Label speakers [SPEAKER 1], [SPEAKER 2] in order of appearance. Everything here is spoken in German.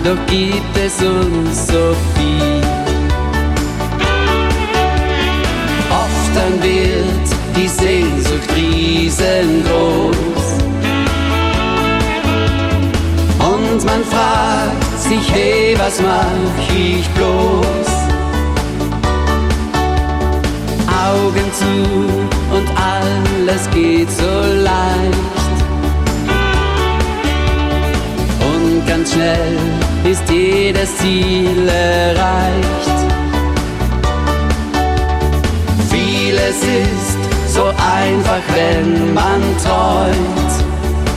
[SPEAKER 1] doch gibt es uns so viel. Oft dann wird die Sehnsucht riesengroß und man fragt sich, hey, was mach ich bloß? Augen zu und alles geht so leicht und ganz schnell ist jedes Ziel erreicht. Vieles ist so einfach, wenn man träumt